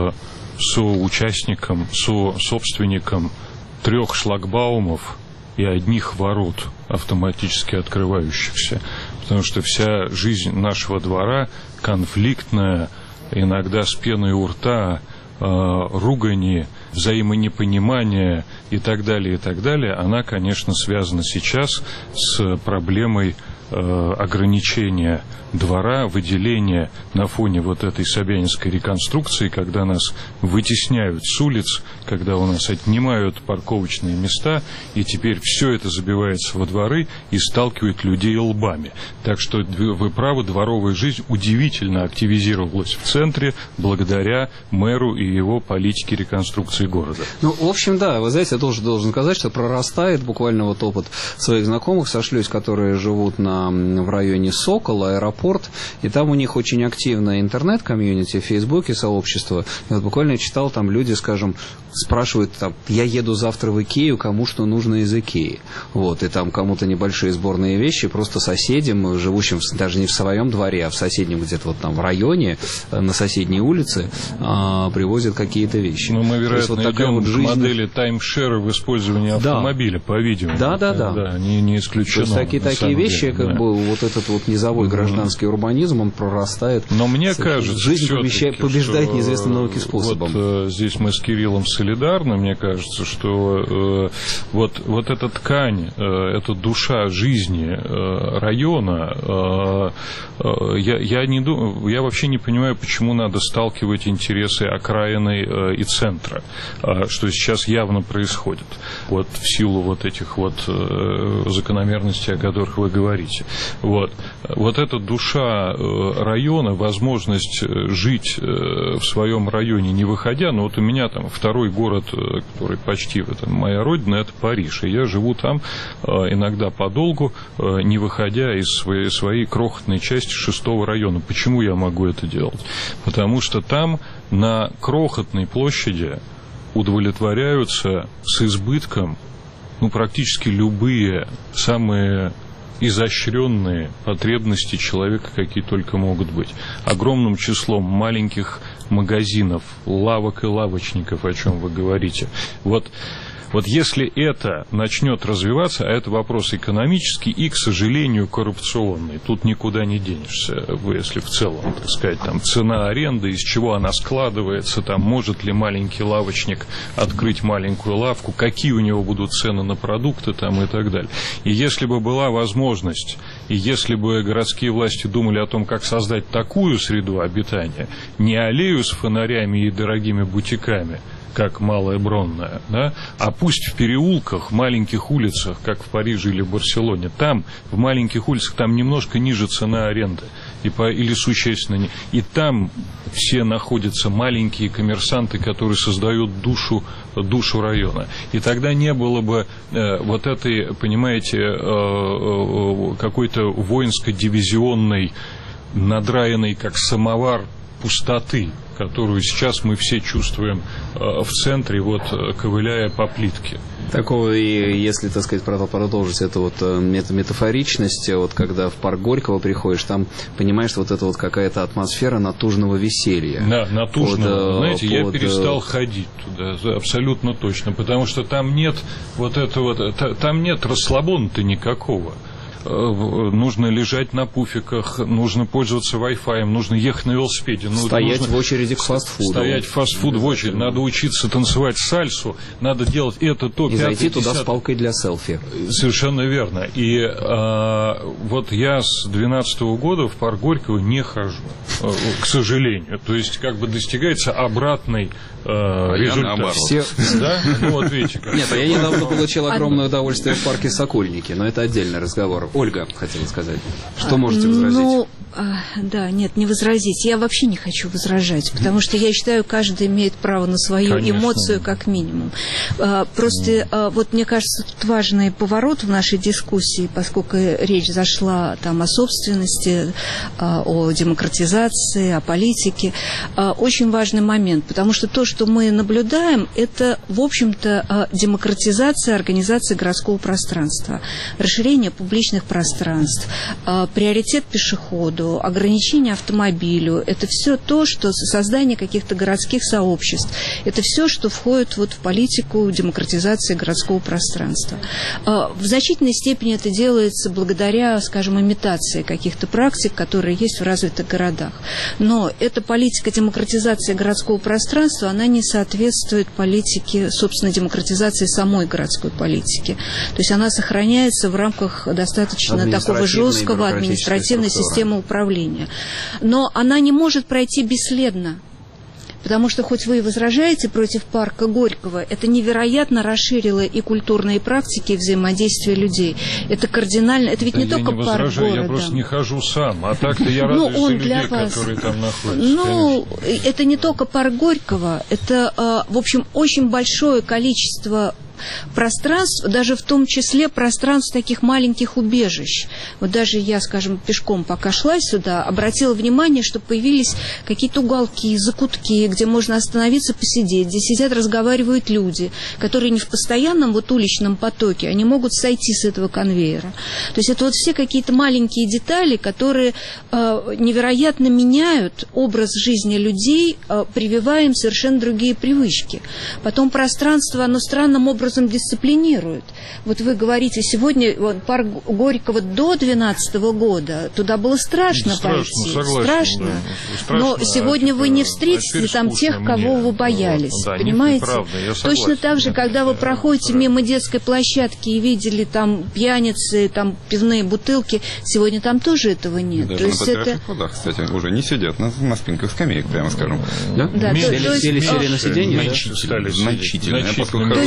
собственником 3 шлагбаумов и 1 ворот, автоматически открывающихся. Потому что вся жизнь нашего двора конфликтная, иногда с пеной у рта, ругани, взаимонепонимания и так далее, она, конечно, связана сейчас с проблемой ограничения двора, выделения на фоне вот этой собянинской реконструкции, когда нас вытесняют с улиц, когда у нас отнимают парковочные места, и теперь все это забивается во дворы и сталкивает людей лбами. Так что вы правы, дворовая жизнь удивительно активизировалась в центре благодаря мэру и его политике реконструкции города. Ну, в общем, да, вы знаете, я тоже должен сказать, что прорастает буквально вот опыт своих знакомых, сошлюсь, которые живут в районе Сокола, аэропорт, и там у них очень активное интернет-комьюнити, в Фейсбуке сообщество. И вот буквально я читал, там люди, скажем, спрашивают, там, я еду завтра в Икею, кому что нужно из Икеи. Вот, и там кому-то небольшие сборные вещи, просто соседям, живущим даже не в своем дворе, а в соседнем где-то вот там в районе, на соседней улице, привозят какие-то вещи. Ну, мы, вероятно, вот идем вот к модели таймшера в использовании автомобиля, по-видимому. Да. Не исключено. То есть такие вещи, как бы вот этот вот низовой гражданский урбанизм, он прорастает. Но мне кажется, жизнь побеждает неизвестным науке способом. Вот здесь мы с Кириллом солидарны. Мне кажется, что вот эта ткань, эта душа жизни района, я вообще не понимаю, почему надо сталкивать интересы окраины и центра, что сейчас явно происходит. Вот в силу вот этих вот закономерностей, о которых вы говорите. понимаете. Вот эта душа района, возможность жить в своем районе, не выходя, но вот у меня там второй город, который почти моя родина, это Париж, и я живу там иногда подолгу, не выходя из своей крохотной части 6-го района. Почему я могу это делать? Потому что там на крохотной площади удовлетворяются с избытком практически любые самые изощренные потребности человека, какие только могут быть. Огромным числом маленьких магазинов, лавок и лавочников, о чем вы говорите. Вот если это начнет развиваться, а это вопрос экономический и, к сожалению, коррупционный, тут никуда не денешься, если в целом, так сказать, там цена аренды, из чего она складывается, там может ли маленький лавочник открыть маленькую лавку, какие у него будут цены на продукты там и так далее. И если бы была возможность, и если бы городские власти думали о том, как создать такую среду обитания, не аллею с фонарями и дорогими бутиками, как Малая Бронная, да, а пусть в переулках, в маленьких улицах, как в Париже или Барселоне, там, в маленьких улицах, там немножко ниже цена аренды, или существенно, и там все находятся маленькие коммерсанты, которые создают душу района. И тогда не было бы вот этой, понимаете, какой-то воинско-дивизионной, надраенной, как самовар, пустоты, которую сейчас мы все чувствуем в центре, ковыляя по плитке. Такого, и если, так сказать, продолжить эту метафоричность, когда в парк Горького приходишь, там понимаешь, что это какая-то атмосфера натужного веселья. Да, натужного. Знаете, я перестал ходить туда, абсолютно точно, потому что там нет там нет расслабона-то никакого. Нужно лежать на пуфиках, нужно пользоваться Wi-Fi, нужно ехать на велосипеде. Стоять в очереди к фастфуду. Стоять в фастфуд в очередь. Надо учиться танцевать сальсу, надо делать это, то, и зайти туда с палкой для селфи. Совершенно верно. И я с 2012 года в парк Горького не хожу, к сожалению. То есть, достигается обратный результат. Да? Видите. Нет, я недавно получил огромное удовольствие в парке Сокольники, но это отдельный разговор. Ольга хотела сказать. Что можете возразить? Да, нет, не возразить. Я вообще не хочу возражать, потому что я считаю, каждый имеет право на свою эмоцию как минимум. Просто мне кажется, тут важный поворот в нашей дискуссии, поскольку речь зашла там о собственности, о демократизации, о политике. Очень важный момент, потому что то, что мы наблюдаем, это, в общем-то, демократизация организации городского пространства, расширение публичных пространств, приоритет пешеходу, ограничение автомобилю, это все то, что создание каких-то городских сообществ, это все, что входит в политику демократизации городского пространства. В значительной степени это делается благодаря, скажем, имитации каких-то практик, которые есть в развитых городах. Но эта политика демократизации городского пространства, она не соответствует политике, собственно, демократизации самой городской политики. То есть она сохраняется в рамках достаточно такого жесткого административной системы управления. Но она не может пройти бесследно. Потому что, хоть вы и возражаете против парка Горького, это невероятно расширило и культурные практики, и взаимодействие людей. Это кардинально, это ведь не только парк города. Я просто не хожу сам, а так-то я радуюсь за людей, которые там находятся. Это не только парк Горького, это, в общем, очень большое количество пространств, даже в том числе пространств таких маленьких убежищ. Даже я, скажем, пешком пока шла сюда, обратила внимание, что появились какие-то уголки, закутки, где можно остановиться, посидеть, где сидят, разговаривают люди, которые не в постоянном уличном потоке, они могут сойти с этого конвейера. То есть это все какие-то маленькие детали, которые невероятно меняют образ жизни людей, прививая им совершенно другие привычки. Потом пространство, оно странным образом дисциплинирует. Вы говорите, сегодня парк Горького до 2012 года, туда было страшно пойти. Страшно. Да. Но сегодня вы не встретите там тех, кого вы боялись. Понимаете? Точно так же, когда вы проходите мимо детской площадки и видели там пьяницы, там пивные бутылки, сегодня там тоже этого нет. Даже на пешеходах, кстати, уже не сидят на спинках скамеек, прямо скажем. Да? Сели на сиденье? Значительно. То есть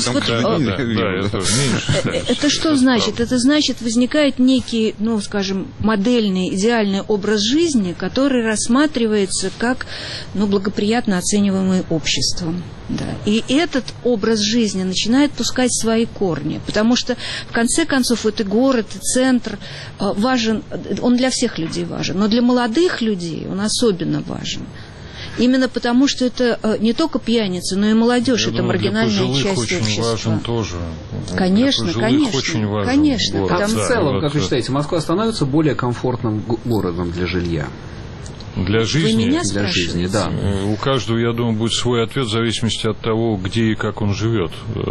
Это что значит? Это значит, возникает некий, ну, скажем, модельный, идеальный образ жизни, который рассматривается как, ну, благоприятно оцениваемый обществом. Да. И этот образ жизни начинает пускать свои корни, потому что, в конце концов, это город, центр важен, он для всех людей важен, но для молодых людей он особенно важен. Именно потому, что это не только пьяницы, но и молодежь, это маргинальная часть очень общества. Важен тоже. Конечно, конечно. Очень важен. Конечно. Вот. А в целом, как вы считаете, Москва становится более комфортным городом для жилья? Для жизни? Вы меня для жизни, да. У каждого, я думаю, будет свой ответ в зависимости от того, где и как он живет.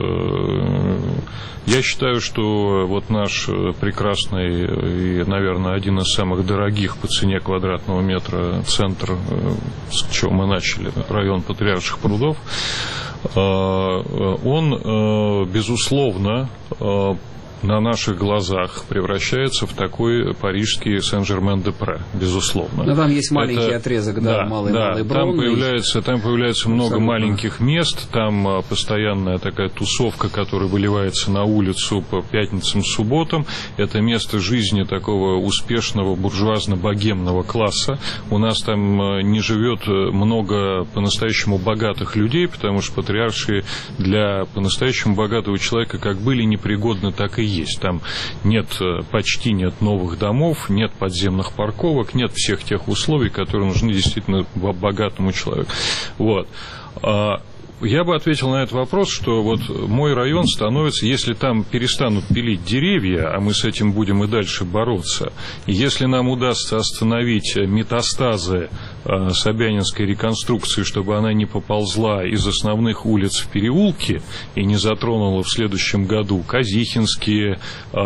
Я считаю, что вот наш прекрасный и, наверное, один из самых дорогих по цене квадратного метра центр, с чего мы начали, район Патриарших прудов, он, безусловно, на наших глазах превращается в такой парижский Сен-Жермен-де-Пре, безусловно. Но там есть маленький отрезок, малый Бронный. Там появляется много маленьких мест, там постоянная такая тусовка, которая выливается на улицу по пятницам, субботам. Это место жизни такого успешного буржуазно-богемного класса. У нас там не живет много по-настоящему богатых людей, потому что патриаршие для по-настоящему богатого человека как были непригодны, так и есть. Там почти нет новых домов, нет подземных парковок, нет всех тех условий, которые нужны действительно богатому человеку. Вот. Я бы ответил на этот вопрос, что вот мой район становится, если там перестанут пилить деревья, а мы с этим будем и дальше бороться, и если нам удастся остановить метастазы Собянинской реконструкции, чтобы она не поползла из основных улиц в переулки и не затронула в следующем году Казихинские,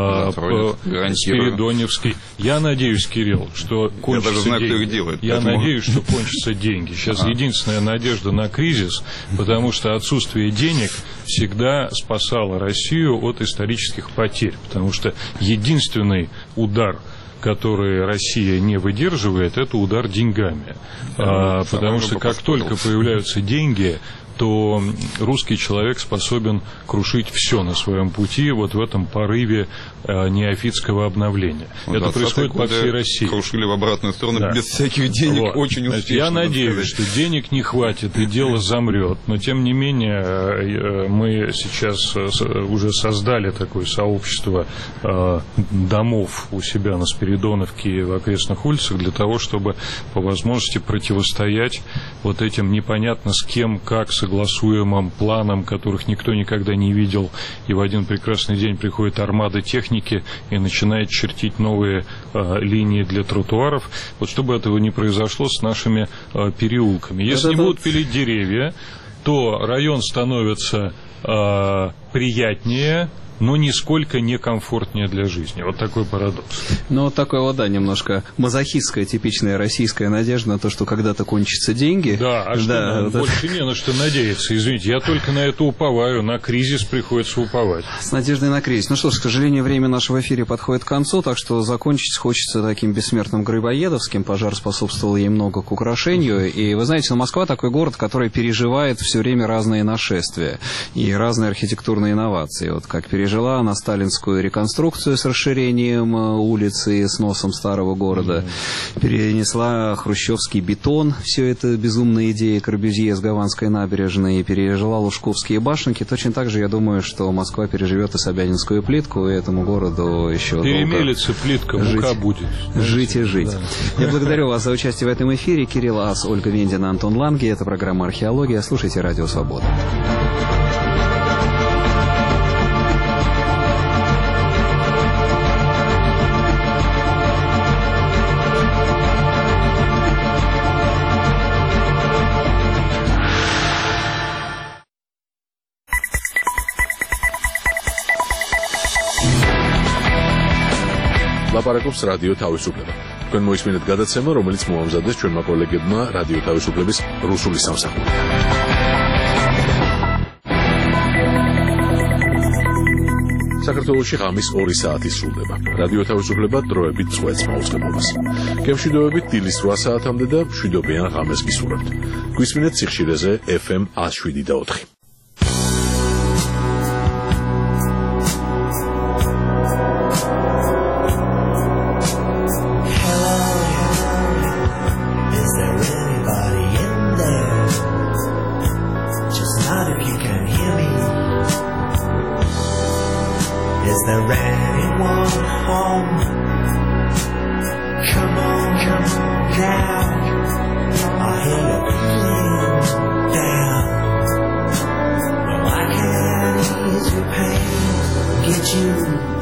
Спиридоневский. Я надеюсь, Кирилл, что кончатся деньги. Я надеюсь, что кончатся деньги. Сейчас единственная надежда на кризис, потому что отсутствие денег всегда спасало Россию от исторических потерь, потому что единственный удар, который Россия не выдерживает, это удар деньгами. Потому что как только появляются деньги, то русский человек способен крушить все на своем пути вот в этом порыве неофитского обновления. Это происходит по всей России. Крушили в обратную сторону без всяких денег, очень успешно. Я надеюсь, что денег не хватит и дело замрет, но тем не менее мы сейчас уже создали такое сообщество домов у себя на Спиридоновке и в окрестных улицах для того, чтобы по возможности противостоять вот этим непонятно с кем, как согласуемым планам, которых никто никогда не видел, и в один прекрасный день приходит армада техники и начинает чертить новые линии для тротуаров. Вот чтобы этого не произошло с нашими переулками. Если не будут пилить деревья, то район становится приятнее, но нисколько некомфортнее для жизни. Вот такой парадокс. Ну, вот такой вот, да, немножко мазохистская, типичная российская надежда на то, что когда-то кончатся деньги. Да, а что больше не на что надеяться. Извините, я только на это уповаю, на кризис приходится уповать. С надеждой на кризис. Ну что ж, к сожалению, время нашего эфира подходит к концу, так что закончить хочется таким бессмертным Грибоедовским. Пожар способствовал ей много к украшению. И вы знаете, Москва такой город, который переживает все время разные нашествия и разные архитектурные инновации. Вот как пережила она сталинскую реконструкцию с расширением улицы и сносом старого города, перенесла хрущевский бетон, все это безумная идея Корбюзье с Гаванской набережной, и пережила Лужковские башенки. Точно так же, я думаю, что Москва переживет и Собянинскую плитку, и этому городу еще перемелится плитка, мука будет. Жить и жить. Да. Я благодарю вас за участие в этом эфире. Кирилл Ас, Ольга Вендина, Антон Ланге. Это программа «Археология». Слушайте «Радио Свобода». ლაპარაკობს რადიო თავისუფლება. თქვენ მოისმინეთ გადაცემა, რომელიც მოამზადეს ჩვენმა კოლეგებმა რადიო თავისუფლების რუსული სამსახური. საქართველოში ღამის 2 საათი სრულდება. რადიო თავისუფლება დროებით წვეთს მაუწყებლობას. გემშვიდობებით დილის 8 საათამდე და მშვიდობიან ღამეს გისურვებთ. გვისმინეთ სიხშირეზე FM 107.4. home. Come on down. I hear you feeling down. Well, I can ease your pain, get you